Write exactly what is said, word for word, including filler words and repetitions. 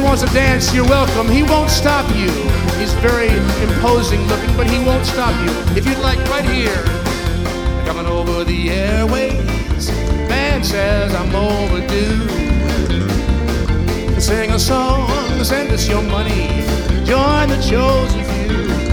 wants to dance, you're welcome. He won't stop you. He's very imposing looking, but he won't stop you. If you'd like, right here, coming over the airways, man says I'm overdue. Sing a song, send us your money, join the chosen